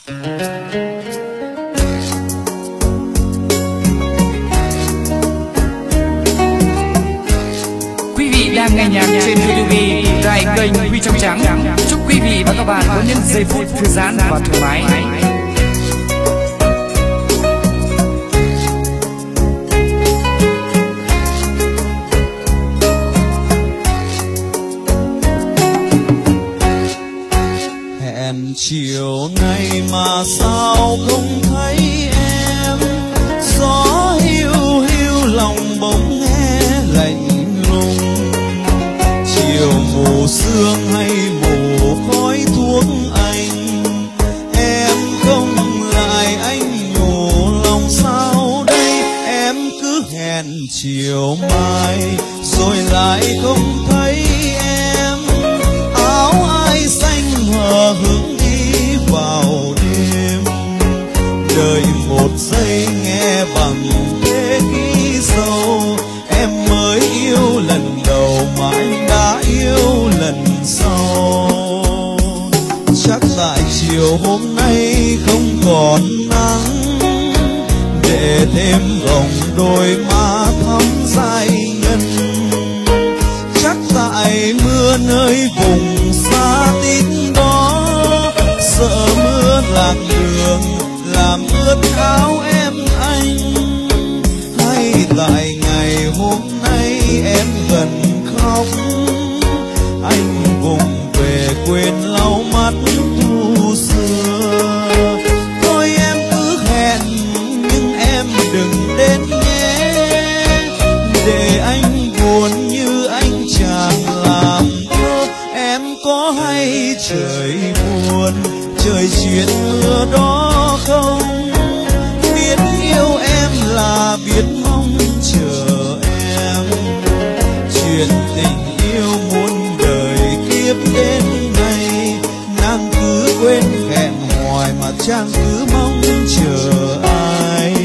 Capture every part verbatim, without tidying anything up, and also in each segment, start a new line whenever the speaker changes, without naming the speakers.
Quý vị đang nghe nhạc trên YouTube tại kênh Huy Trong Trắng. Chúc quý vị và các bạn có những giây phút thư giãn và thoải mái.
Hẹn chiều nay mà sao không thấy em, gió hiu hiu lòng bỗng nghe lạnh lùng. Chiều mù sương hay mù khói thuốc anh, em không lại anh nhủ lòng sao đây. Em cứ hẹn chiều mai rồi lại không thấy em, áo ai xanh hờ hững đi vào đêm. Đợi một giây nghe bằng thế kỷ sâu, em mới yêu lần đầu mà anh đã yêu lần sau. Chắc tại chiều hôm nay không còn nắng, để thêm vòng đôi má thắm dài ngân. Chắc tại mưa nơi vùng xa tít đó, sợ mưa lạc đường làm ướt áo em anh. Hay tại ngày hôm nay em gần khóc, anh vùng về quên lau mắt thu xưa. Thôi em cứ hẹn nhưng em đừng đến nhé, để anh buồn như anh chàng làm thơ. Em có hay trời buồn trời chuyện mưa đó không? Biết yêu em là biết mong chờ em, chuyện tình yêu muôn đời kiếp đến nay. Nàng cứ quên hẹn hoài mà chàng cứ mong chờ ai.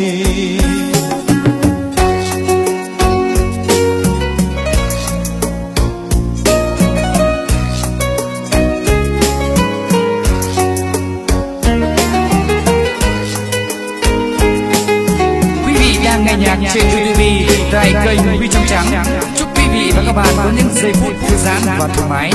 Nghe nhạc trên YouTube tại kênh Huy Trong Trắng. Chúc quý vị và các bạn có những giây phút thư giãn và thoải mái.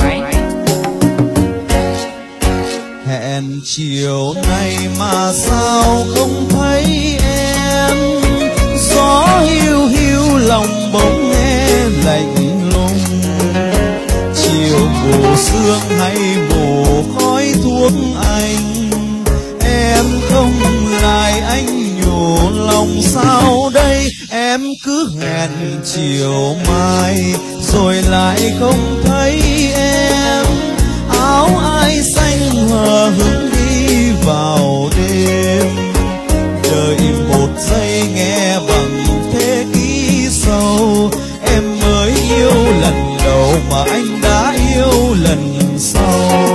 Hẹn chiều nay mà sao không thấy em, gió hiu hiu lòng bỗng nghe lạnh lùng. Chiều mù sương hay mù khói thuốc anh, em không lại anh nhủ lòng sao đây. Em cứ hẹn chiều mai rồi lại không thấy em, áo ai xanh hờ hững đi vào đêm. Đợi một giây nghe bằng thế kỷ sâu, em mới yêu lần đầu mà anh đã yêu lần sau.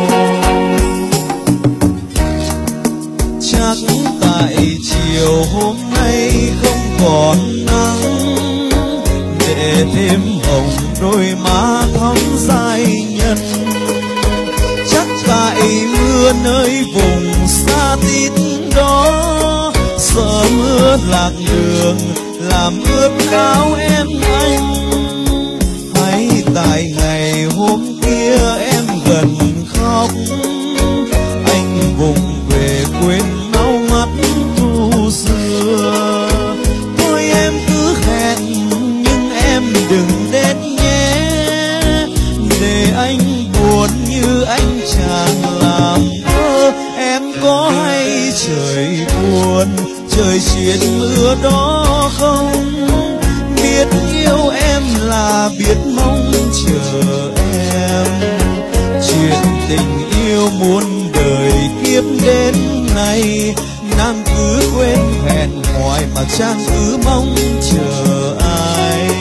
Chắc tại chiều hôm nay không còn nắng, để thêm hồng đôi má thắm dài nhân. Chắc tại mưa nơi vùng xa tít đó, sợ mưa lạc đường làm ướt áo em anh. Hay tại ngày hôm kia em gần khóc, anh vùng về quên lau mắt thu xưa. Thôi em cứ hẹn nhưng em đừng đến nhé, để anh buồn như anh chàng làm thơ. Em có hay trời buồn trời chuyện mưa đó không? Biết yêu em là biết mong chờ em, chuyện tình yêu muôn đời kiếp đến nay. Nàng cứ quên hẹn hoài mà chàng cứ mong chờ ai.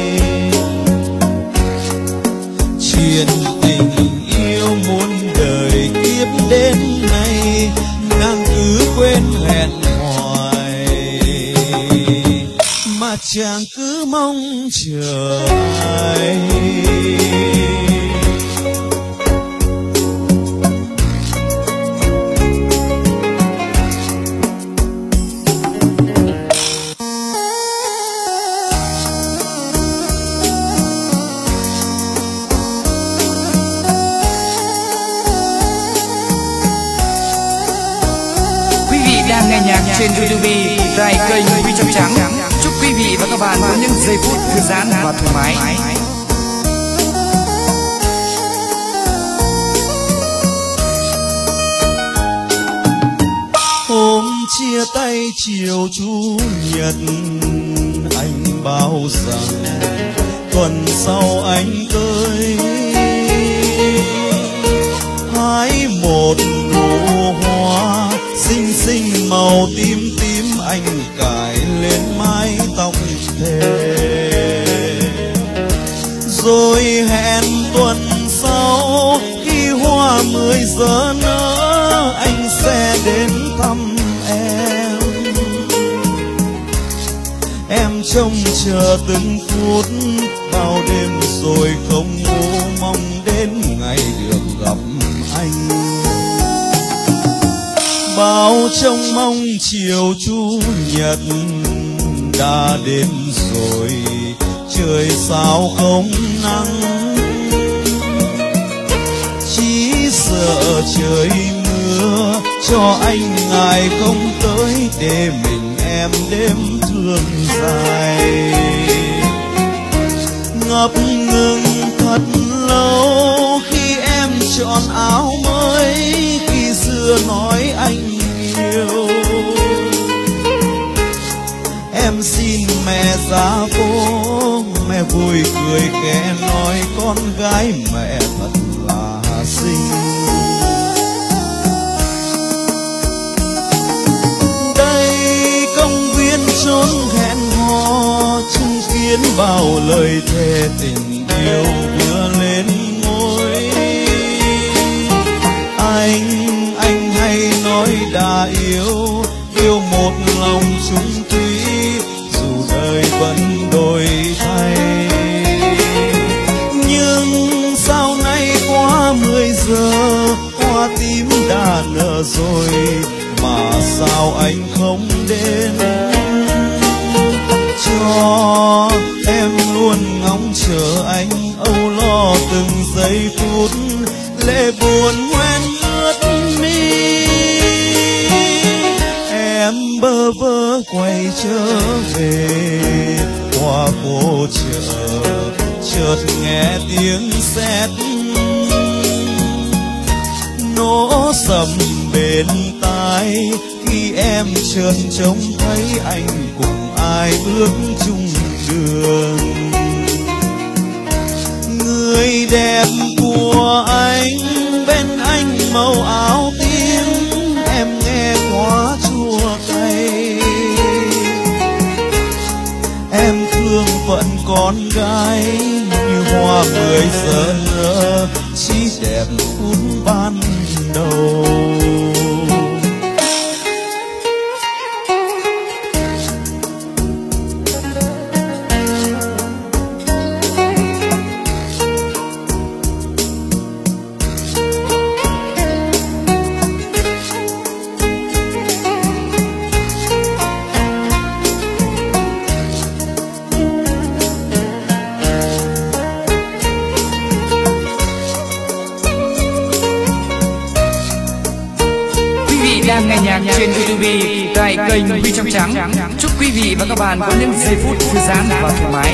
Chuyện tình yêu muôn đời kiếp đến nay, nàng cứ quên hẹn hoài mà chàng cứ mong chờ ai.
nhạc trên YouTube tại kênh Huy Trong Trắng. Chúc quý vị và các bạn có những giây phút thư giãn và thoải mái.
Hôm chia tay chiều chủ nhật, anh bảo rằng tuần sau anh tới hái một nụ hoa xinh xinh màu tím tím, anh cài lên mái tóc thề. Rồi hẹn tuần sau khi hoa mười giờ nở, anh sẽ đến thăm em. Em trông chờ từng phút bao đêm rồi không ngủ, mong đến ngày được gặp anh. Bao trông mong chiều chủ nhật đã đến rồi, trời sao không nắng, chỉ sợ trời mưa cho anh ngài không tới, để mình em đêm thương dài. Ngập ngừng thật lâu khi em chọn áo mới, khi xưa nói anh yêu. Em xin mẹ ra phố, mẹ vui cười kẻ nói con gái mẹ thật là xinh. Đây công viên chốn hẹn hò, chứng kiến bao lời thề tình yêu vừa lên ngôi. Anh, anh hay nói đã yêu, yêu một lòng chung thủy, dù đời vẫn đổi thay. Nhưng sau này qua mười giờ, hoa tím đã nở rồi, mà sao anh không đến, cho em luôn ngóng chờ anh, âu lo từng giây phút, lệ buồn hoen ướt mi. Em bơ vơ quay trở về qua phố chợ, chợt nghe tiếng sét nổ sầm bên tai, khi em chợt trông thấy anh cùng ai bước chung đường. Người đẹp của anh bên anh màu áo tím, em nghe quá chua cay. Em thương phận con gái như hoa mười giờ nở, chỉ đẹp phút ban đầu.
Đang nghe nhạc trên YouTube tại kênh Huy Trong Trắng. Chúc quý vị và các bạn có những giây phút thư giãn và thoải mái.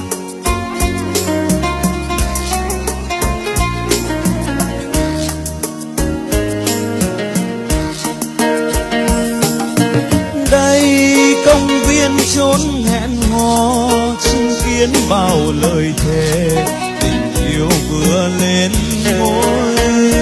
Đây công viên chốn hẹn hò, chứng kiến bao lời thề tình yêu vừa lên ngôi.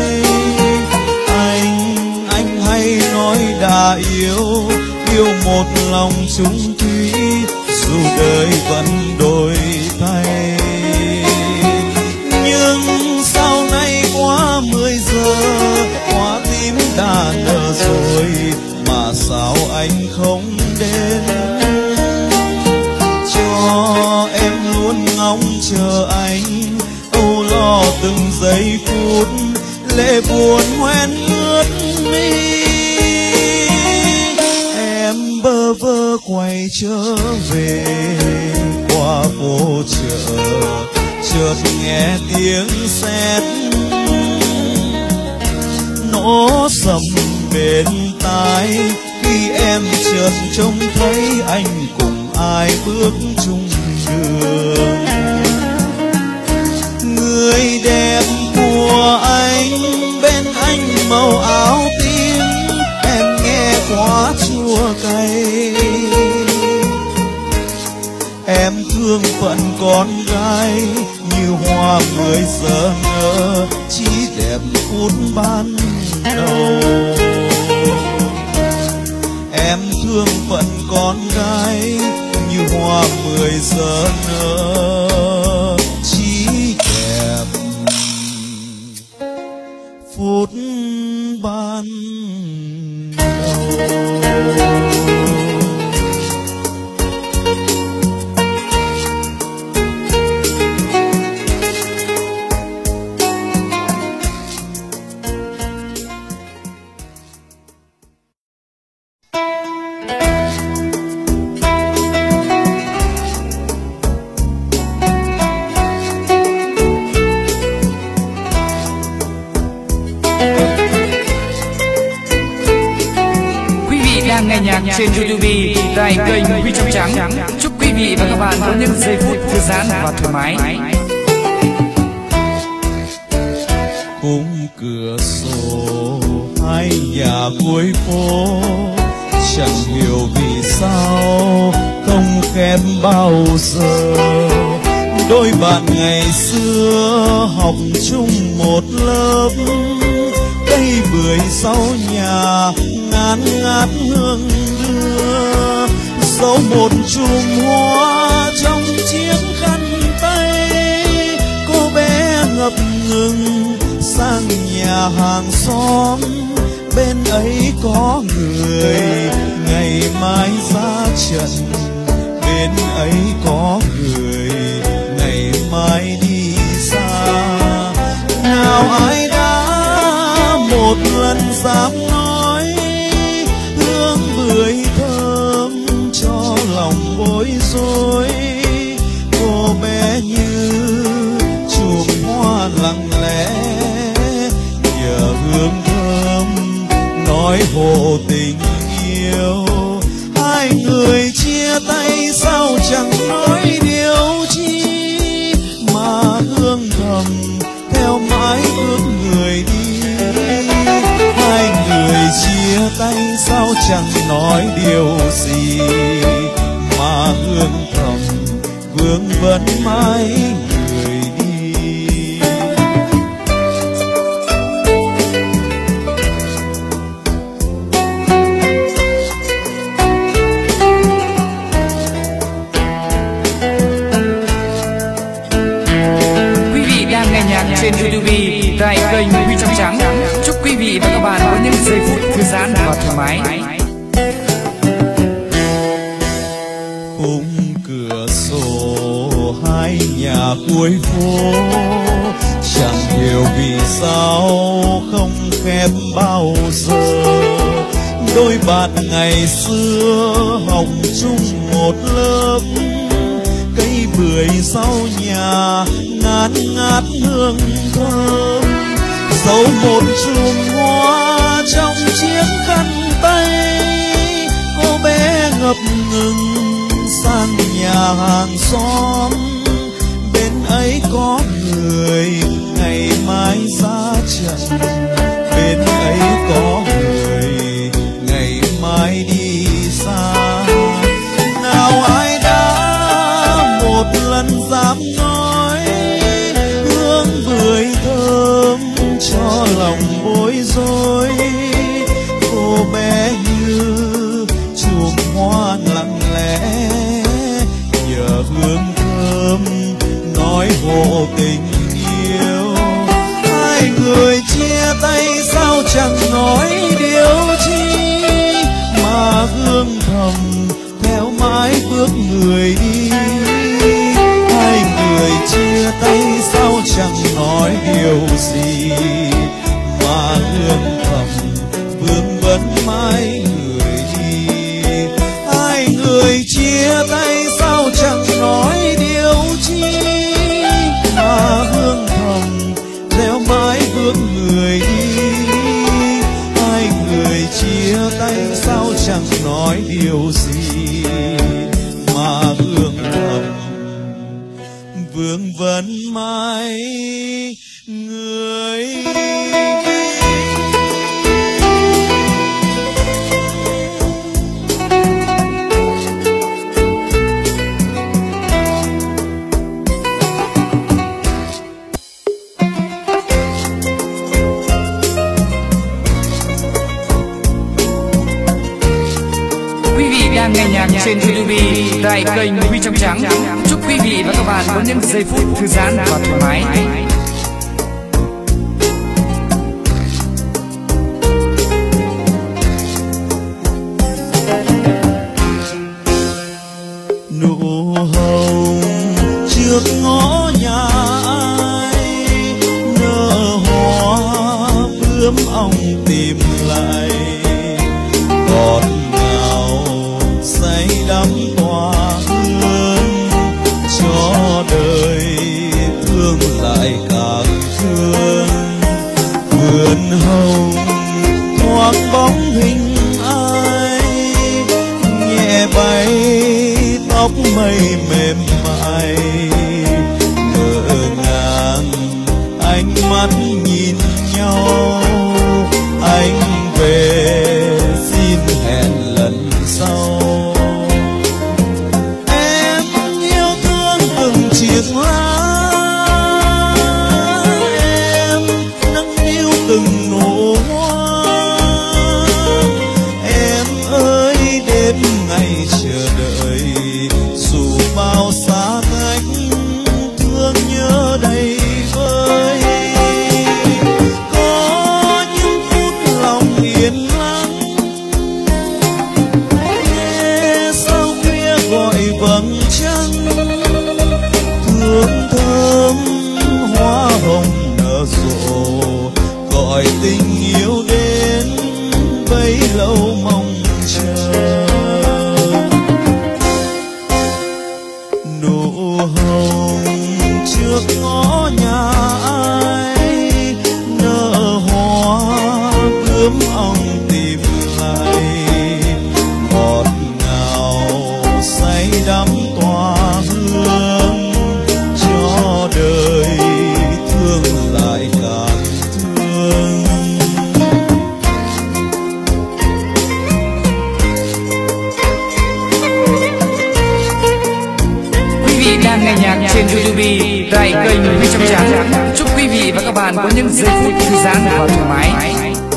Hay nói đã yêu, yêu một lòng chung thủy, dù đời vẫn đổi thay. Nhưng sau này qua mười giờ, hoa tím đã nở rồi, mà sao anh không đến, cho em luôn ngóng chờ anh, âu lo từng giây phút, lệ buồn hoen ướt mi. Em bơ vơ quay trở về qua phố chợ, chợt nghe tiếng sét nổ sầm bên tai, khi em chợt trông thấy anh cùng ai bước chung đường. Người đẹp của anh bên anh màu áo tím, em nghe quá chua cay. Em thương phận con gái như hoa mười giờ nở, chỉ đẹp phút ban đầu. Em thương phận con gái như hoa mười giờ nở, chỉ đẹp phút ban đầu.
Nghe nhạc trên YouTube tại kênh Huy Trong Trắng. Chúc quý vị và các bạn có những giây phút thư giãn và thoải mái.
Khung cửa sổ hai nhà cuối phố, chẳng hiểu vì sao không khép bao giờ. Đôi bạn ngày xưa học chung một lớp, cây bưởi sau nhà ngát ngát hương đưa, dấu một chùm hoa trong chiếc khăn tay. Cô bé ngập ngừng sang nhà hàng xóm, bên ấy có người ngày mai ra trận, bên ấy có người ngày mai đi xa. Nào ai đã một lần dám nói hương bưởi thơm cho lòng bối rối. Cô bé như chùm hoa lặng lẽ nhờ hương thơm nói hộ tình yêu. Hai người chia tay sao chẳng nói điều chi, mà hương thầm theo mãi ước người đi. Hai người chia tay sao chẳng nói điều gì, mà hương thầm vương vấn mãi người đi.
Quý vị đang nghe nhạc trên YouTube tại kênh Huy Trong Trắng. Chúc quý vị và các bạn có những giây phút thư giãn và thoải mái.
Khung cửa sổ hai nhà cuối phố, chẳng hiểu vì sao không khép bao giờ. Đôi bạn ngày xưa học chung một lớp, cây bưởi sau nhà ngát ngát hương thơm, dấu một chùm hoa trong chiếc khăn tay. Cô bé ngập ngừng sang nhà hàng xóm, bên ấy có người ngày mai ra trận, bên ấy có người ngày mai đi xa. Nào ai đã một lần dám nói hương bưởi thơm cho lòng bối rối. Cô bé như chùm hoa lặng lẽ nhờ hương thơm nói hộ tình yêu. Hai người chia chia tay sao chẳng nói điều gì mà ương thầm vương vấn mãi người.
Đang nghe nhạc trên YouTube tại kênh Huy Trong Trắng. Chúc quý vị và các bạn có những giây phút thư giãn và thoải mái.
Nụ hồng trước ngõ nhà ai, nở hoa bướm ong tìm lại, còn say đắm tỏa hương cho đời thương lại càng thương. Vườn hồng thoáng bóng hình ai, nhẹ bay tóc mây mềm mại, ngỡ ngàng ánh mắt nhìn nhau. Anh về xin hẹn lần sau. Em yêu thương từng chiếc lá, em nâng niu từng nụ hoa. Em ơi đến ngày chờ đợi, dù bao xa cách thương nhớ đầy vơi. Có những phút lòng yên lặng, nghe sao khuya gọi vầng trăng. Thương thơm hoa hồng nở rộ, gọi tình yêu đến bấy lâu mong chờ. Nụ hồng trước ngõ nhà ai, nở hoa bướm ong tìm lại, ngọt ngào say đắm tỏa hương cho đời thương lại càng thương.
Quý vị đang nghe nhạc trên YouTube tại kênh Huy Trong Trắng. Chúc quý vị và các bạn có những giây phút thư giãn và thoải mái.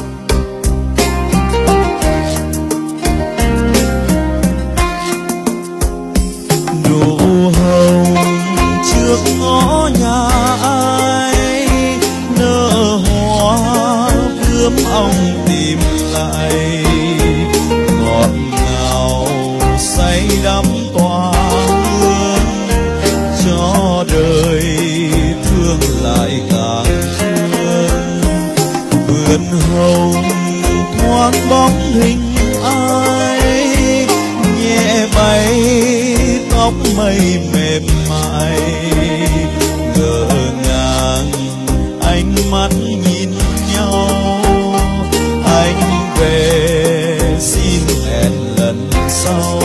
Nụ hồng trước ngõ nhà ai, nở hoa bướm ong tìm lại, ngọt ngào say đắm tỏa hương cho đời thương lại càng thương. Vườn hồng thoáng bóng hình ai, nhẹ bay tóc mây mềm mại, ngỡ ngàng ánh mắt nhìn nhau. Anh về xin hẹn lần sau.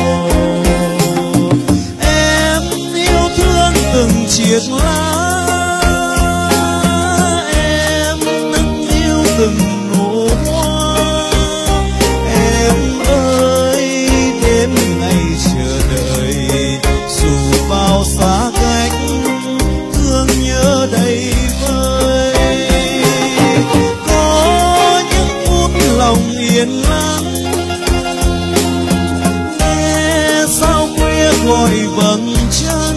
Em yêu thương từng chiếc lá, em nâng niu từng nụ hoa. Em ơi đến ngày chờ đợi, dù bao xa cách thương nhớ đầy vơi. Có những phút lòng yên lặng, nghe sao khuya gọi vầng trăng.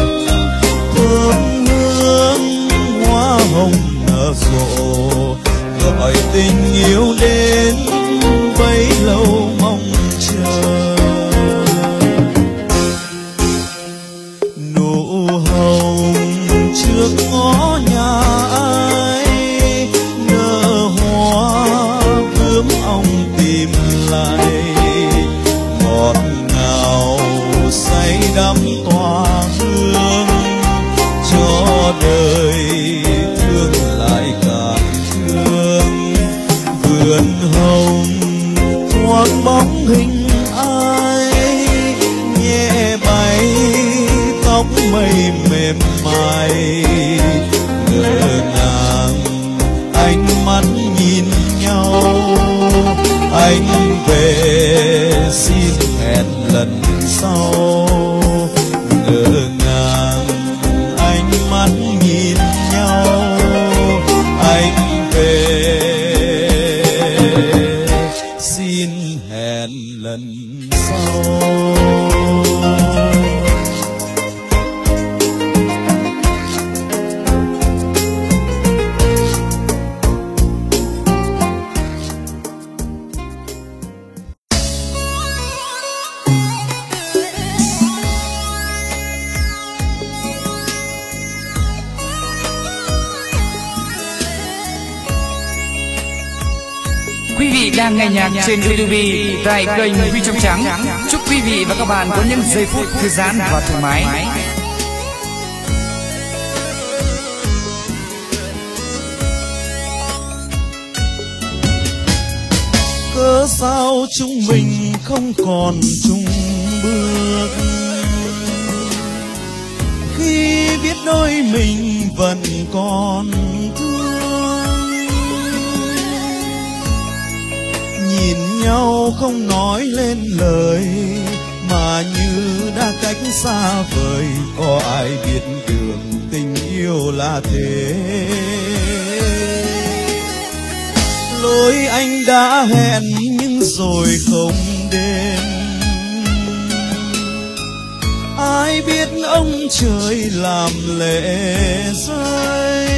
Thơm hương hoa hồng nở rộ, gọi tình yêu đến bấy lâu mong chờ. Nụ hồng trước ngõ nhà ai, nở hoa bướm ong tìm lại, ngọt ngào say bóng hình ai nhẹ bay tóc mây mềm mại, ngỡ ngàng ánh mắt nhìn nhau. Anh về xin hẹn lần sau, ngỡ ngàng ánh mắt nhìn nhau. Anh về xin hẹn lần sau.
Quý vị đang nghe nhạc trên YouTube tại kênh Huy Trong Trắng. Chúc quý vị và các bạn có những giây phút thư giãn và thoải mái.
Cớ sao chúng mình không còn chung bước, khi biết đôi mình vẫn còn thương. Nhìn nhau không nói lên lời, mà như đã cách xa vời. Có ai biết được tình yêu là thế? Lối anh đã hẹn nhưng rồi không đến. Ai biết ông trời làm lệ rơi,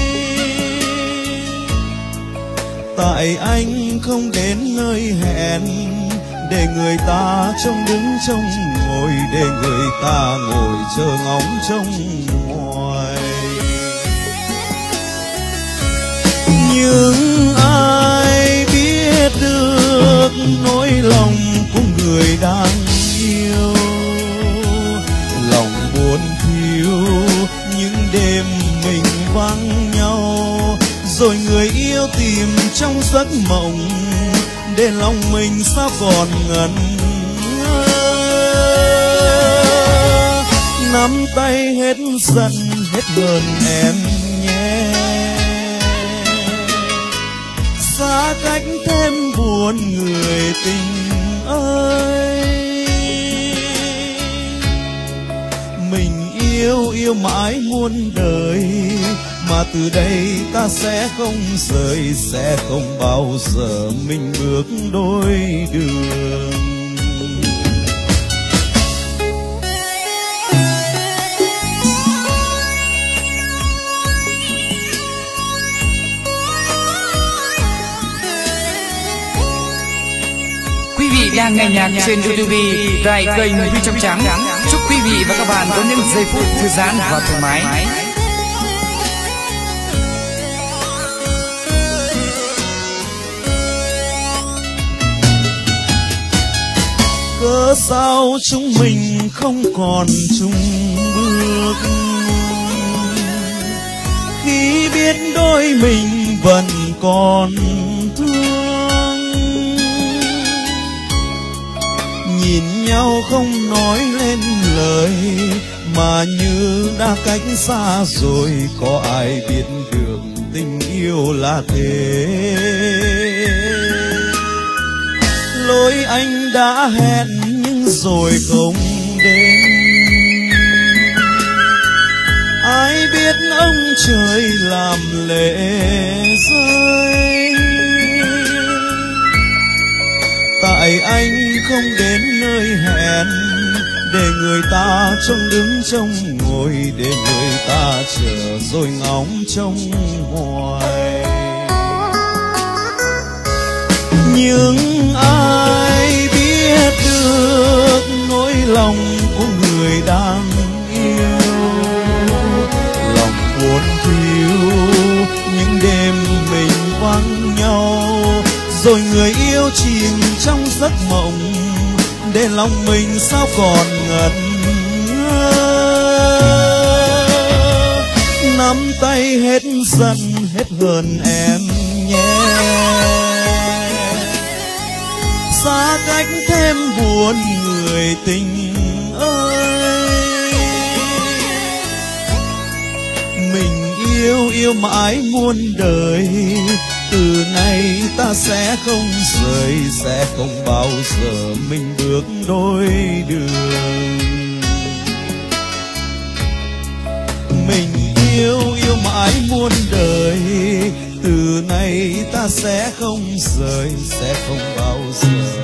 tại anh không đến nơi hẹn. Để người ta trông đứng trông ngồi, để người ta ngồi chờ ngóng trông ngoài. Nhưng ai biết được nỗi lòng của người đang yêu, lòng buồn thiêu những đêm mình vắng nhau. Rồi người yêu tìm trong giấc mộng, để lòng mình sao còn ngẩn ngơ. Nắm tay hết giận hết hờn em nhé, xa cách thêm buồn người tình ơi. Mình yêu yêu mãi muôn đời, mà từ đây ta sẽ không rời, sẽ không bao giờ mình bước đôi đường.
Quý vị đang nghe nhạc trên YouTube tại kênh Huy Trong Trắng. Chúc quý vị và các bạn có những giây phút thư giãn và thoải mái.
Cớ sao chúng mình không còn chung bước, khi biết đôi mình vẫn còn thương. Nhìn nhau không nói lên lời, mà như đã cách xa rồi. Có ai biết được tình yêu là thế? Lối anh đã hẹn nhưng rồi không đến. Ai biết ông trời làm lệ rơi, tại anh không đến nơi hẹn. Để người ta trông đứng trông ngồi, để người ta chờ rồi ngóng trông hoài. Nhưng ai biết được nỗi lòng của người đang yêu, lòng buồn thiêu những đêm mình vắng nhau. Rồi người yêu chìm trong giấc mộng, để lòng mình sao còn ngẩn ngơ. Nắm tay hết giận hết hờn em nhé, xa cách thêm buồn người tình ơi. Mình yêu yêu mãi muôn đời, từ nay ta sẽ không rời, sẽ không bao giờ mình bước đôi đường. Mình yêu yêu mãi muôn đời, từ nay ta sẽ không rời, sẽ không bao giờ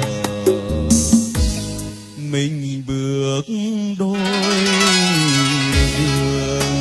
mình bước đôi đường.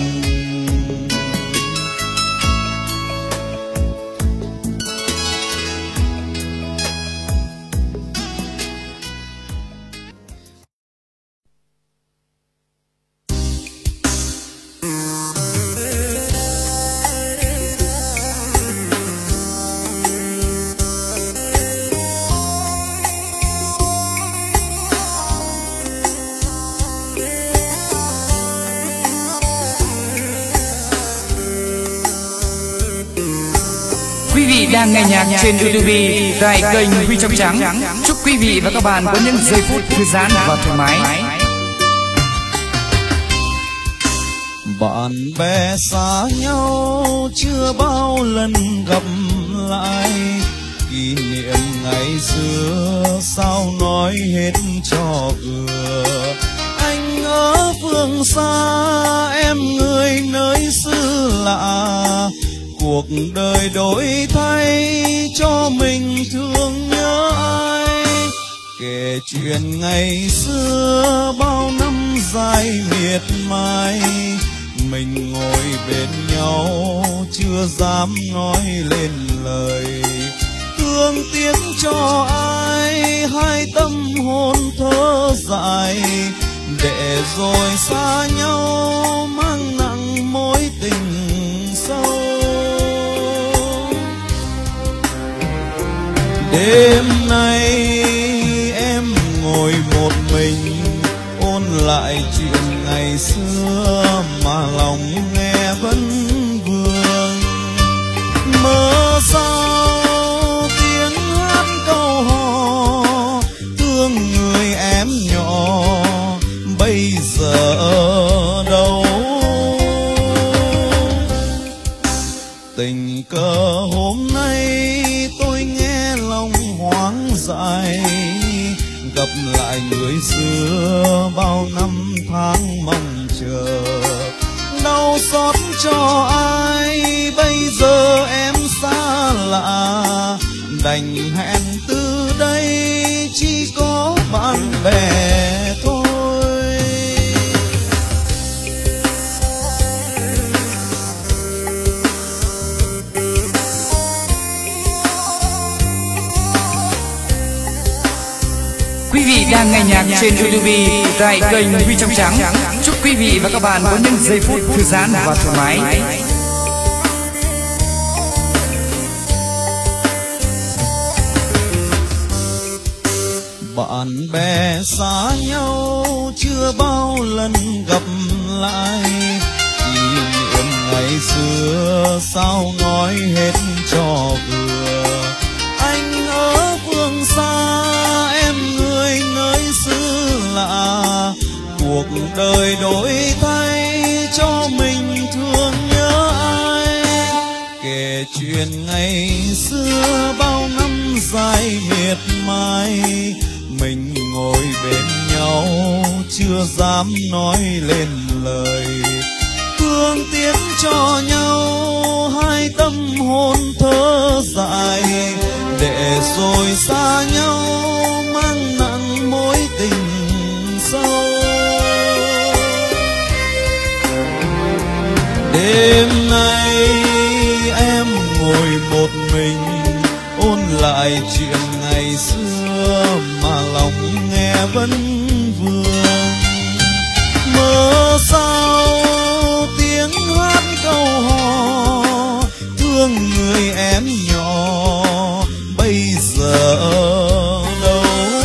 Quý vị đang nghe nhạc trên YouTube tại kênh Huy Trong Trắng. Chúc quý vị và các bạn có những giây phút thư giãn và thoải mái.
Bạn bè xa nhau chưa bao lần gặp lại, kỷ niệm ngày xưa sao nói hết cho vừa. Anh ở phương xa, em người nơi xứ lạ, cuộc đời đổi thay cho mình thương nhớ ai. Kể chuyện ngày xưa bao năm dài miệt mài, mình ngồi bên nhau chưa dám nói lên lời. Thương tiếc cho ai, hai tâm hồn thơ dài, để rồi xa nhau mang nặng mối tình sâu. Đêm nay em ngồi một mình ôn lại chuyện ngày xưa mà lòng nghe vẫn vương. Mơ sao tiếng hát câu hò, thương người em nhỏ bây giờ đâu. Tình cờ hôm nay tôi nghe lòng hoang dại, gặp lại người xưa bao năm tháng mong chờ. Đau xót cho ai, bây giờ em xa lạ, đành hẹn từ đây chỉ có bạn bè thôi.
Quý vị đang nghe nhạc trên YouTube tại kênh Huy Trong Trắng. Chúc quý vị và các bạn có những giây phút thư giãn và thoải mái.
Bạn bè xa nhau chưa bao lần gặp lại, kỷ niệm ngày xưa sao nói hết cho vừa. Anh ở phương xa, em người nơi xứ lạ, cuộc đời đổi thay cho mình thương nhớ ai. Kể chuyện ngày xưa bao năm dài miệt mài, mình ngồi bên nhau chưa dám nói lên lời. Thương tiếc cho nhau, hai tâm hồn thơ dại, để rồi xa nhau mang nặng mối tình sâu. Đêm nay em ngồi một mình ôn lại chuyện ngày xưa mà lòng nghe vẫn vương. Mơ sao tiếng hát câu hò, thương người em nhỏ bây giờ đâu.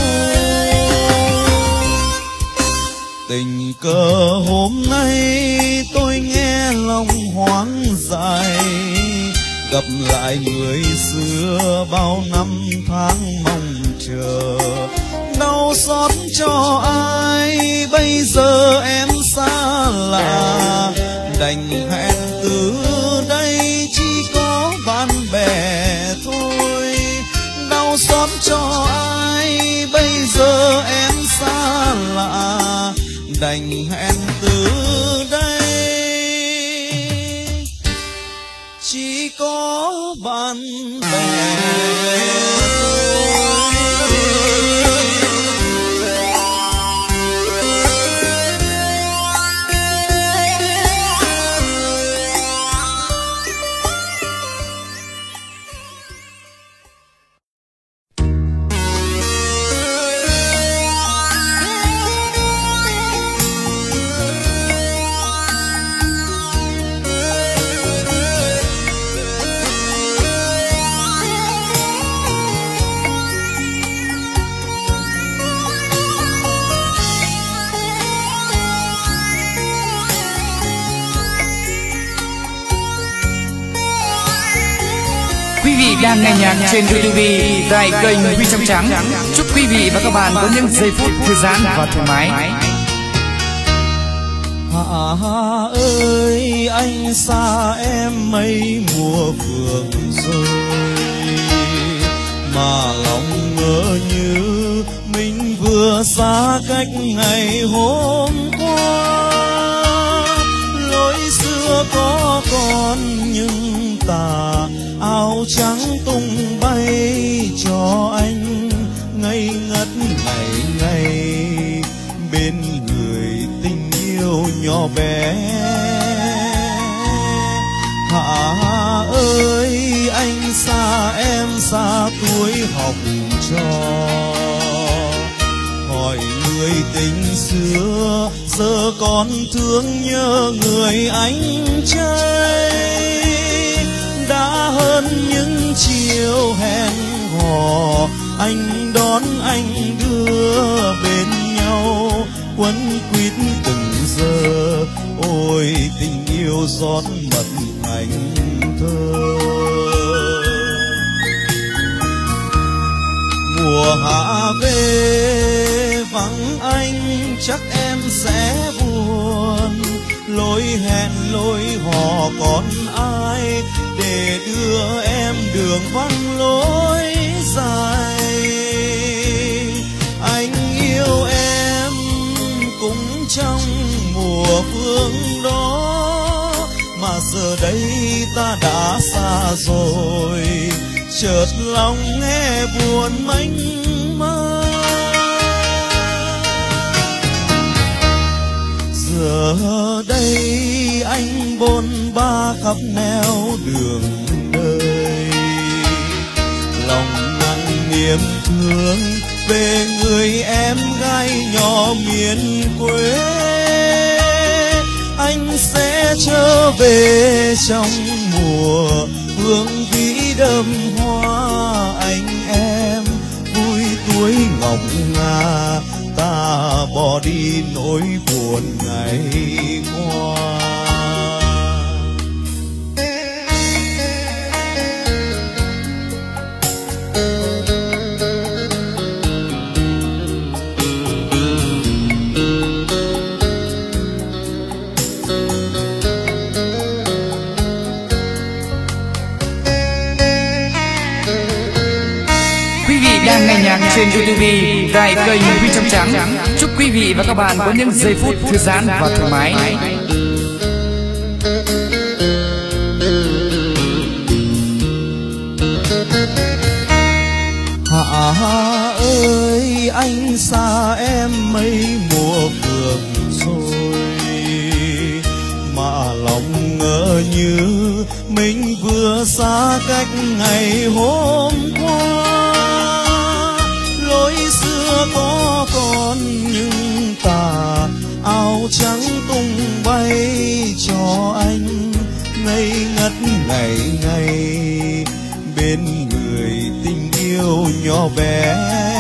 Tình cờ hôm nay tôi nghe lòng hoang dại, gặp lại người xưa bao năm tháng mong chờ. chờ, đau xót cho ai bây giờ em xa lạ, đành hẹn từ đây chỉ có bạn bè thôi. Đau xót cho ai bây giờ em xa lạ, đành hẹn từ đây chỉ có bạn bè.
Quý vị đang nghe nhạc trên YouTube tại kênh Huy Trong Trắng. Chúc quý vị và các bạn có những giây phút thư giãn và thoải mái.
Hạ ơi anh xa em mấy mùa phượng rơi, mà lòng ngỡ như mình vừa xa cách ngày hôm qua. Lối xưa có con nhưng tà áo trắng tung bay cho anh ngây ngất ngày ngày bên người tình yêu nhỏ bé. Hạ ơi anh xa em xa tuổi học trò, hỏi người tình xưa giờ còn thương nhớ người anh trai. Đã hơn những chiều hẹn hò, anh đón anh đưa bên nhau quấn quýt từng giờ. Ôi tình yêu giọt mật thành thơ. Mùa hạ về vắng anh chắc em sẽ buồn, lối hẹn lối hò còn ai để đưa em đường vắng lối dài. Anh yêu em cũng trong mùa phương đó, mà giờ đây ta đã xa rồi, chợt lòng nghe buồn mênh mang. Giờ đây anh bôn ba khắp nẻo đường đời, lòng nặng niềm thương về người em gái nhỏ miền quê. Anh sẽ trở về trong mùa hương vĩ đơm hoa. Anh em vui tuổi ngọc ngà, ta bỏ đi nỗi buồn ngày qua.
Đang nghe nhạc trên YouTube tại kênh Huy Trong Trắng. Chúc quý vị và các bạn có những giây phút thư giãn và thoải mái.
Hạ ơi anh xa em mấy mùa phượng rồi, mà lòng ngỡ như mình vừa xa cách ngày hôm qua. Lối xưa có con nhưng tà áo trắng tung bay cho anh ngây ngất ngày ngày bên người tình yêu nhỏ bé.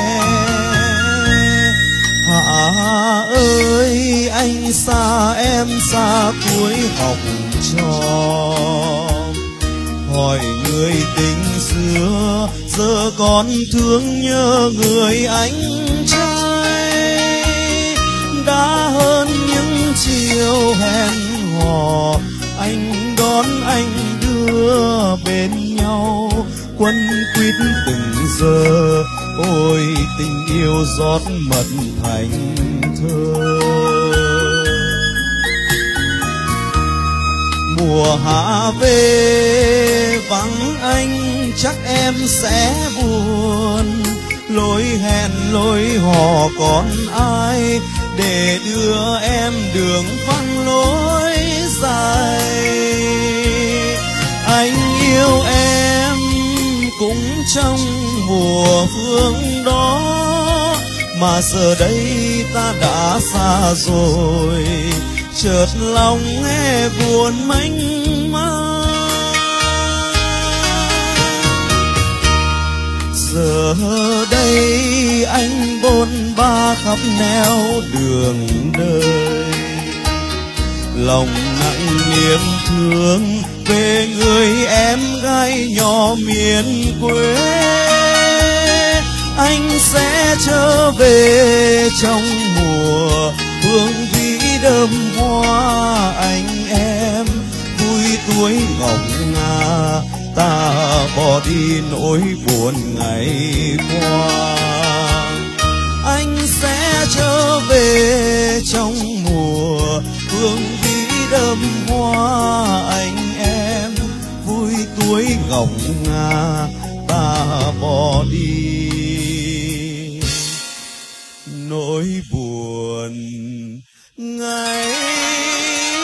Hạ ơi anh xa em xa cuối học trò, hỏi người tình xưa giờ còn thương nhớ người anh trai. Đã hơn những chiều hẹn hò, anh đón anh đưa bên nhau, quấn quýt từng giờ. Ôi tình yêu rót mật thành thơ. Mùa hạ về vắng anh chắc em sẽ buồn, lối hẹn lối hò còn ai để đưa em đường vắng lối dài. Anh yêu em cũng trong mùa phương đó, mà giờ đây ta đã xa rồi, chợt lòng nghe buồn mênh mang. Giờ đây anh bôn ba khắp nẻo đường đời, lòng nặng niềm thương về người em gái nhỏ miền quê. Anh sẽ trở về trong mùa hương vĩ đơm hoa, anh em vui tuổi ngọc ngà, ta bỏ đi nỗi buồn ngày qua. Anh sẽ trở về trong mùa hương vĩ đơm hoa, anh em vui tuổi ngọc ngà, ta bỏ đi nỗi buồn ngày